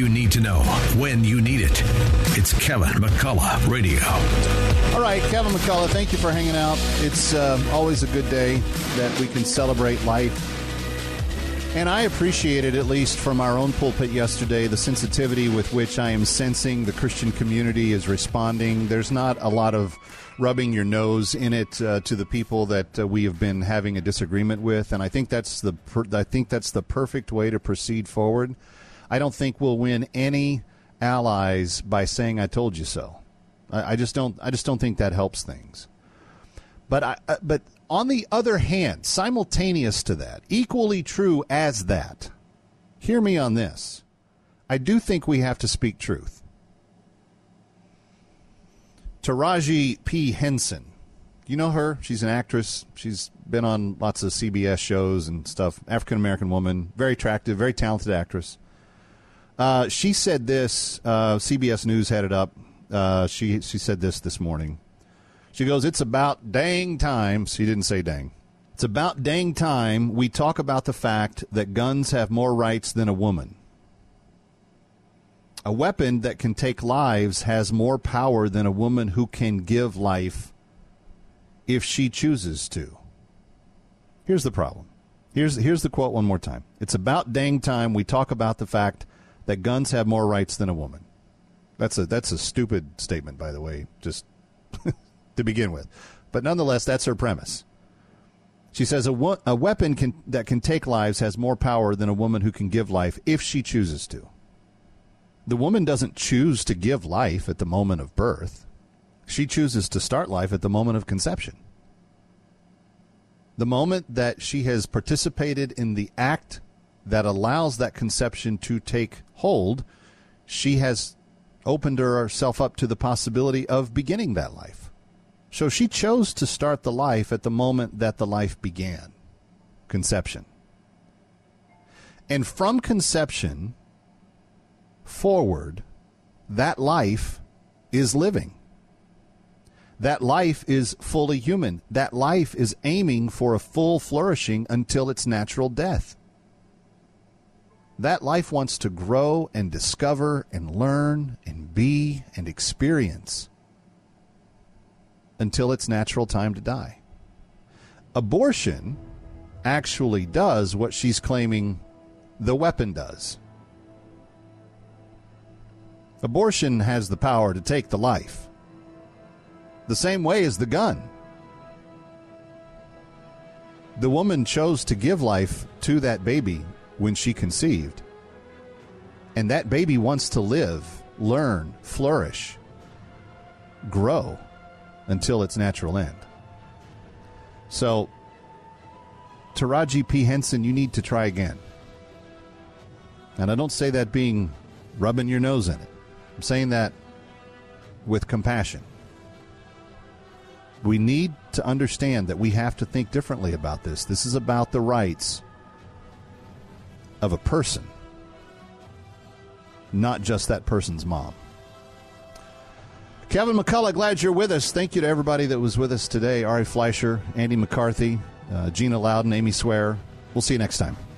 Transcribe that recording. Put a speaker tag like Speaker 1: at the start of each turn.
Speaker 1: you need to know when you need it. It's Kevin McCullough Radio.
Speaker 2: All right, Kevin McCullough, thank you for hanging out. It's always a good day that we can celebrate life. And I appreciated, at least from our own pulpit yesterday, the sensitivity with which I am sensing the Christian community is responding. There's not a lot of rubbing your nose in it to the people that we have been having a disagreement with, and I think that's the perfect way to proceed forward. I don't think we'll win any allies by saying "I told you so." I just don't think that helps things. But on the other hand, simultaneous to that, equally true as that, hear me on this. I do think we have to speak truth. Taraji P. Henson, you know her? She's an actress. She's been on lots of CBS shows and stuff. African-American woman, very attractive, very talented actress. She said this, CBS News had it up. She said this morning. She goes, "It's about dang time." She didn't say dang. "It's about dang time we talk about the fact that guns have more rights than a woman. A weapon that can take lives has more power than a woman who can give life if she chooses to." Here's the problem. Here's the quote one more time. "It's about dang time we talk about the fact that guns have more rights than a woman." That's a stupid statement, by the way, just to begin with. But nonetheless, that's her premise. She says a weapon that can take lives has more power than a woman who can give life if she chooses to. The woman doesn't choose to give life at the moment of birth. She chooses to start life at the moment of conception. The moment that she has participated in the act that allows that conception to take hold, she has opened herself up to the possibility of beginning that life. So she chose to start the life at the moment that the life began, conception. And from conception forward, that life is living. That life is fully human. That life is aiming for a full flourishing until its natural death. That life wants to grow and discover and learn and be and experience until its natural time to die. Abortion actually does what she's claiming the weapon does. Abortion has the power to take the life, the same way as the gun. The woman chose to give life to that baby when she conceived, and that baby wants to live, learn, flourish, grow until its natural end. So, Taraji P. Henson, you need to try again. And I don't say that being rubbing your nose in it. I'm saying that with compassion. We need to understand that we have to think differently about this. This is about the rights of a person, not just that person's mom. Kevin McCullough, glad you're with us. Thank you to everybody that was with us today. Ari Fleischer, Andy McCarthy, Gina Loudon, Amy Swear. We'll see you next time.